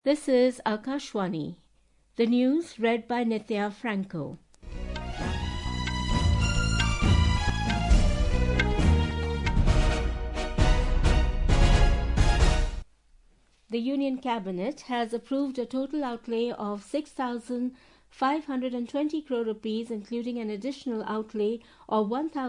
This is Akashwani. The news read by Nithya Franco. The Union Cabinet has approved a total outlay of 6,520 crore rupees, including an additional outlay of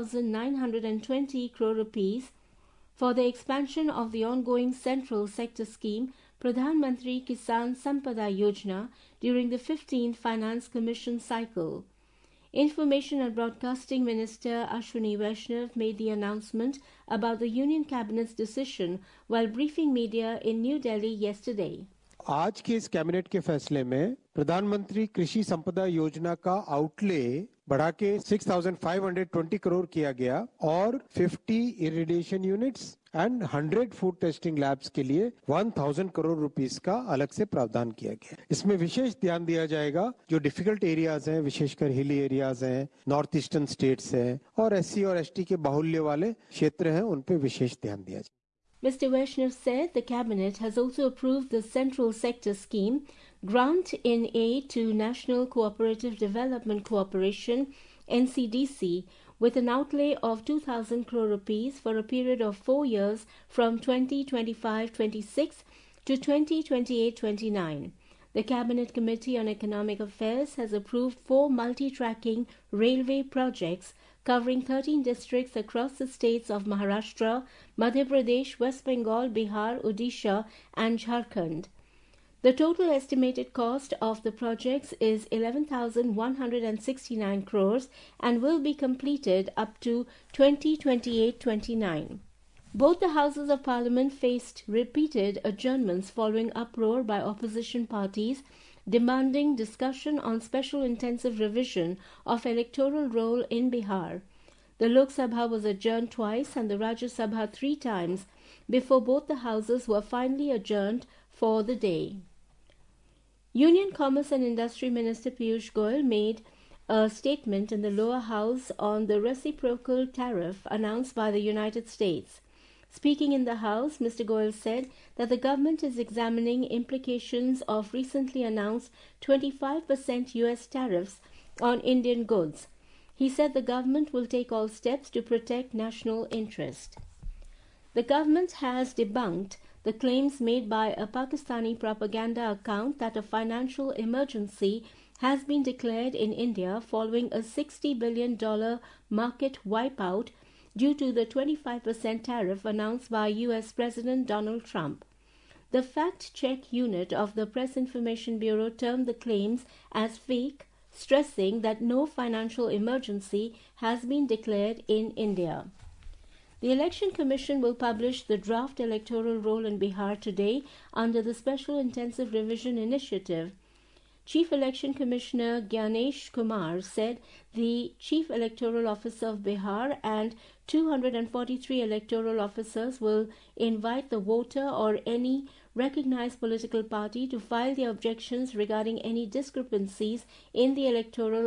1,920 crore rupees for the expansion of the ongoing central sector scheme Pradhan Mantri Kisan Sampada Yojana during the 15th Finance Commission cycle. Information and Broadcasting Minister Ashwini Vaishnav made the announcement about the Union Cabinet's decision while briefing media in New Delhi yesterday. आज के इस cabinet के फैसले में प्रधानमंत्री कृषि संपदा योजना का आउटले बढ़ा के 6,520 करोड़ किया गया और 50 irrigation units and 100 food testing labs के लिए 1,000 करोड़ रुपीस का अलग से प्रावधान किया गया। इसमें विशेष ध्यान दिया जाएगा जो डिफिकल्ट एरियाज हैं, विशेषकर हिली एरियाज हैं, नॉर्थ ईस्टर्न स्टेट्स हैं और एससी और एसटी के बाहुल्य वाले क्षेत्र हैं, उन पे विशेष ध्यान दिया जाए। Mr. Vaishnav said the Cabinet has also approved the Central Sector Scheme, Grant in Aid to National Cooperative Development Corporation, NCDC, with an outlay of 2,000 crore rupees for a period of 4 years from 2025-26 to 2028-29. The Cabinet Committee on Economic Affairs has approved 4 multi-tracking railway projects covering 13 districts across the states of Maharashtra, Madhya Pradesh, West Bengal, Bihar, Odisha and Jharkhand. The total estimated cost of the projects is 11,169 crores and will be completed up to 2028-29. Both the Houses of Parliament faced repeated adjournments following uproar by opposition parties demanding discussion on special intensive revision of electoral roll in Bihar. The Lok Sabha was adjourned twice and the Rajya Sabha 3 times before both the houses were finally adjourned for the day. Union Commerce and Industry Minister Piyush Goyal made a statement in the lower house on the reciprocal tariff announced by the United States. Speaking in the House, Mr. Goyal said that the government is examining implications of recently announced 25% US tariffs on Indian goods. He said the government will take all steps to protect national interest. The government has debunked the claims made by a Pakistani propaganda account that a financial emergency has been declared in India following a $60 billion market wipeout due to the 25% tariff announced by U.S. President Donald Trump. The fact-check unit of the Press Information Bureau termed the claims as fake, stressing that no financial emergency has been declared in India. The Election Commission will publish the draft electoral roll in Bihar today under the Special Intensive Revision Initiative. Chief Election Commissioner Gyanesh Kumar said the Chief Electoral Officer of Bihar and 243 electoral officers will invite the voter or any recognized political party to file their objections regarding any discrepancies in the electoral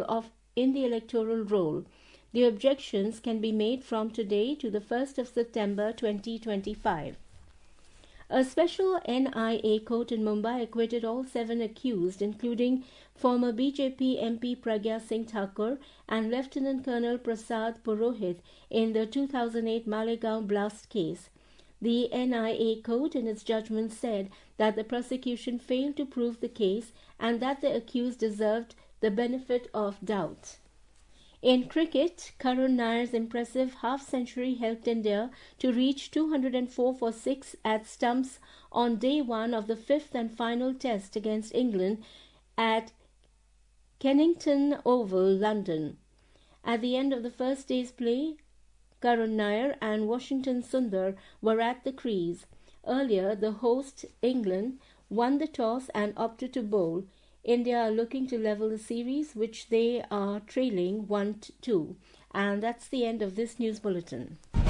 roll. The objections can be made from today to the 1st of September 2025. A special NIA court in Mumbai acquitted all 7 accused, including former BJP MP Pragya Singh Thakur and Lieutenant Colonel Prasad Purohit in the 2008 Malegaon blast case. The NIA court in its judgment said that the prosecution failed to prove the case and that the accused deserved the benefit of doubt. In cricket, Karun Nair's impressive half-century helped India to reach 204 for 6 at stumps on day 1 of the 5th and final test against England at Kennington Oval, London. At the end of the first day's play, Karun Nair and Washington Sundar were at the crease. Earlier, the host, England, won the toss and opted to bowl. India are looking to level the series, which they are trailing 1-2. And that's the end of this news bulletin.